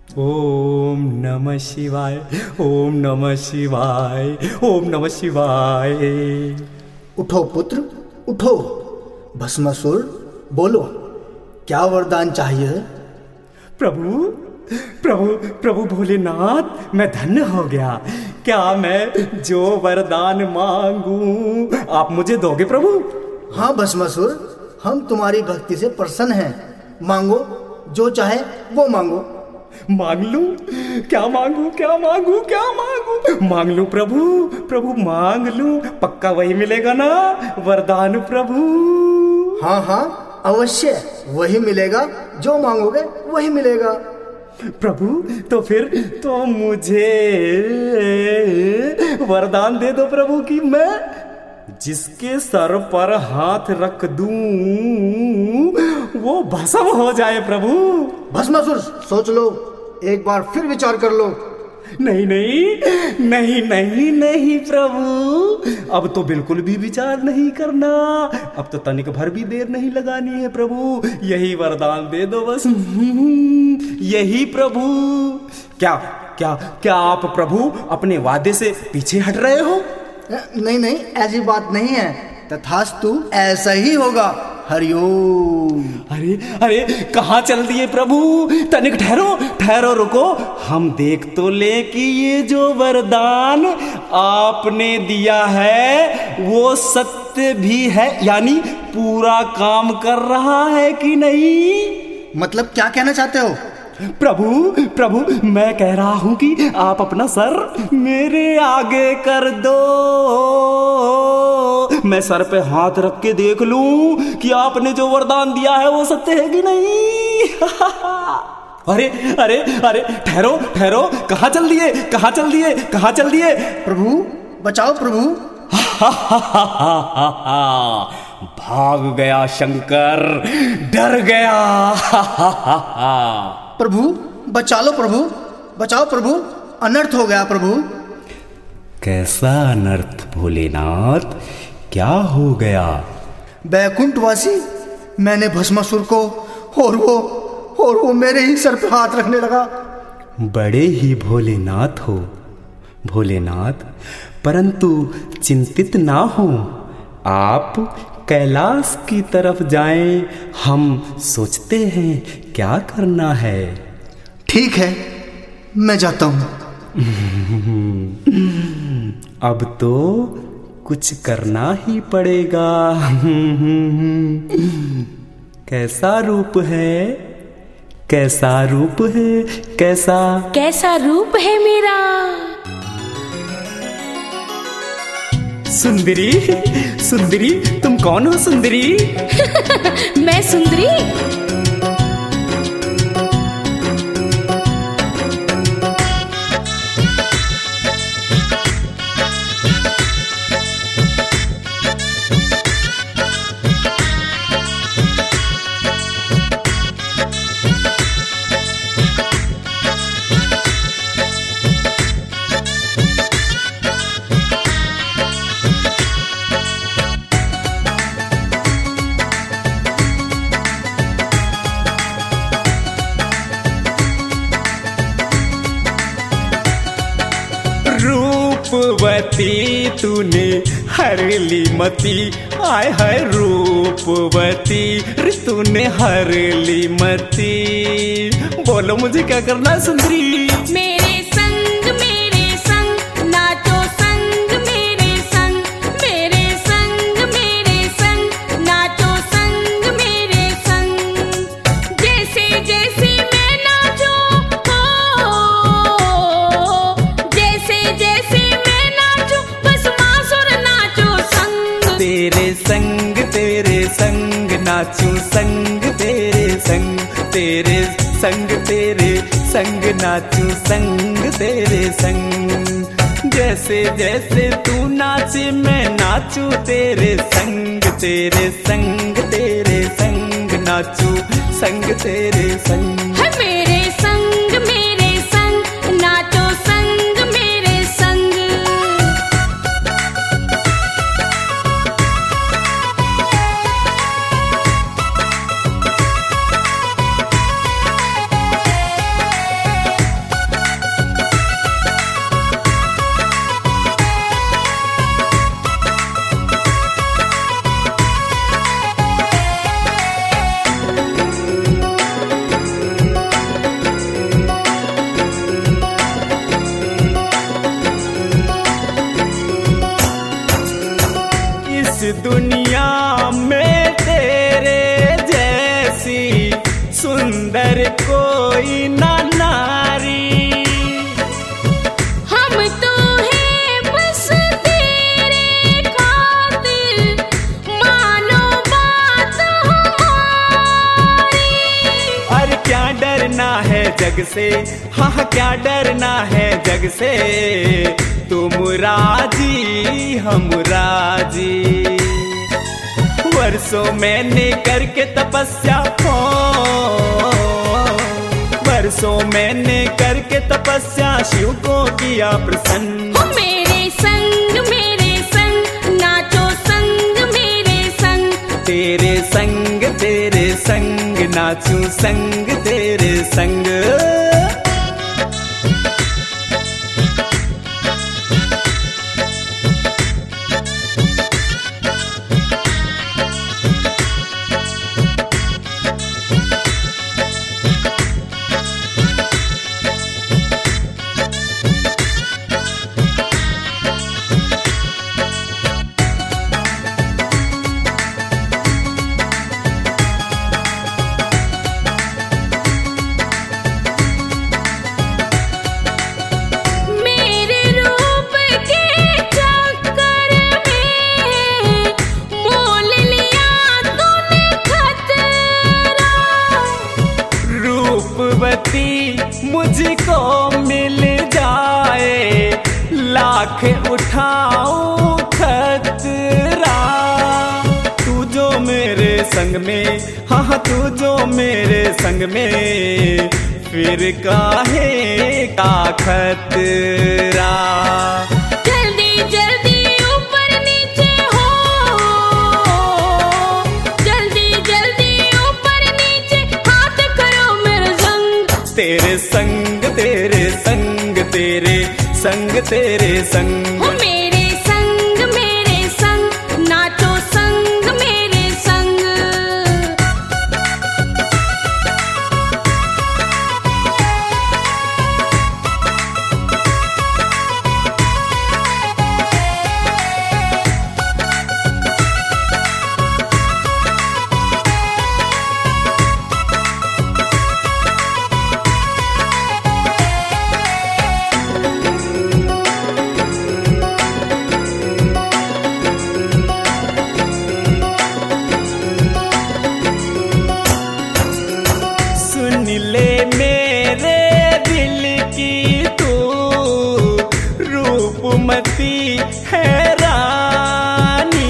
ओम नमः शिवाय, ओम नमः शिवाय, ओम नमः शिवाय। उठो पुत्र उठो। भस्मासुर बोलो, क्या वरदान चाहिए? प्रभु प्रभु प्रभु भोलेनाथ, मैं धन्य हो गया। क्या मैं जो वरदान मांगू आप मुझे दोगे प्रभु? हाँ भस्मासुर, हम तुम्हारी भक्ति से प्रसन्न हैं। मांगो, जो चाहे वो मांगो। मांग लूं? क्या मांगू क्या मांगू क्या मांगू? मांग लूं प्रभु, प्रभु मांग लूं, पक्का वही मिलेगा ना वरदान प्रभु? हाँ हाँ अवश्य वही मिलेगा, जो मांगोगे वही मिलेगा। प्रभु तो फिर तो मुझे वरदान दे दो प्रभु कि मैं जिसके सर पर हाथ रख दूं वो भस्म हो जाए प्रभु। भस्मासुर सोच लो, एक बार फिर विचार कर लो। नहीं नहीं नहीं नहीं नहीं प्रभु, अब तो बिल्कुल भी विचार नहीं करना। अब तो तनिक भर भी देर नहीं लगानी है प्रभु, यही वरदान दे दो बस। यही प्रभु। क्या क्या क्या आप प्रभु अपने वादे से पीछे हट रहे हो? नहीं नहीं, ऐसी बात नहीं है। तथास्तु ऐसा ही होगा। हरिओम। अरे अरे कहाँ चल दिए प्रभु? तनिक ठहरो ठहरो, रुको, हम देख तो ले कि ये जो वरदान आपने दिया है वो सत्य भी है, यानी पूरा काम कर रहा है कि नहीं? मतलब क्या कहना चाहते हो? प्रभु प्रभु मैं कह रहा हूं कि आप अपना सर मेरे आगे कर दो, मैं सर पे हाथ रख के देख लूं कि आपने जो वरदान दिया है वो सत्य है कि नहीं। अरे अरे अरे ठहरो ठहरो, कहाँ चल दिए कहाँ चल दिए कहाँ चल दिए? प्रभु बचाओ प्रभु। भाग गया शंकर, डर गया। प्रभु बचा लो प्रभु, बचाओ प्रभु, अनर्थ हो गया प्रभु। कैसा अनर्थ भोलेनाथ, क्या हो गया? बैकुंठवासी, मैंने भस्मासुर को और वो मेरे ही सर पे हाथ रखने लगा। बड़े ही भोलेनाथ हो भोलेनाथ, परंतु चिंतित ना हो, आप कैलाश की तरफ जाएं, हम सोचते हैं क्या करना है। ठीक है, मैं जाता हूं। अब तो कुछ करना ही पड़ेगा। कैसा रूप है, कैसा रूप है, कैसा रूप है मेरा। सुंदरी सुंदरी, तुम कौन हो सुंदरी? मैं सुंदरी? रूपवती तूने हर ली मती, आय हाय रूपवती तूने हर ली मती। बोलो मुझे क्या करना है सुंदरी? मेरे संग नाचो संग, मेरे संग नाचो संग, मेरे संग। जैसे जैसे मैं नाचूं हो, जैसे जैसे मैं नाचूं, भस्मासुर नाचो संग। तेरे संग नाचूं संग, तेरे संग नाचूं संग, तेरे संग। जैसे जैसे तू नाचे मैं नाचूं तेरे संग, नाचूं संग तेरे संग। मेरे संग नाचो संग, मेरे संग। कोई ना नारी। हम तो हैं बस तेरे खातिर, मानो बात हमारी। अरे क्या डरना है जग से, हाँ क्या डरना है जग से, तुम राजी हम राजी। वर्षों मैंने करके तपस्या को, वर्षों मैंने करके तपस्या शिव को किया प्रसन्न। हो मेरे संग नाचो संग मेरे संग। तेरे संग नाचूं संग तेरे संग। मुझको मिल जाए लाख उठाऊं खतरा। तू जो मेरे संग में, हाँ तू जो मेरे संग में, फिर काहे का खतरा। जल्दी जल्दी ऊपर नीचे हो, जल्दी जल्दी ऊपर नीचे हाथ करो मेरे संग। तेरे संग तेरे संग तेरे संग तेरे संग। हो मेरे संग नाचो संग मेरे संग। ले मेरे दिल की तू रूपमती है रानी।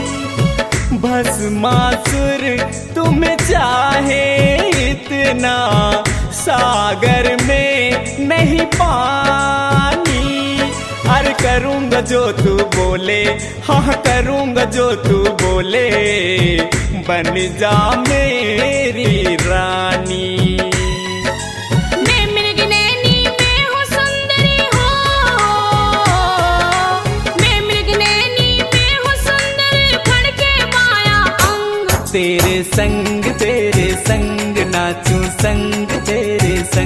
भस्मासुर तुम चाहे इतना, सागर में नहीं पानी। अरे करूँगा जो तू बोले, हाँ करूँगा जो तू बोले, बन जा मेरी रानी। मैं मृगनैनी मैं हूँ सुंदरी हो, मैं मृगनैनी मैं हूँ सुंदरी, फड़के माया अंग। तेरे संग नाचूं संग तेरे संग।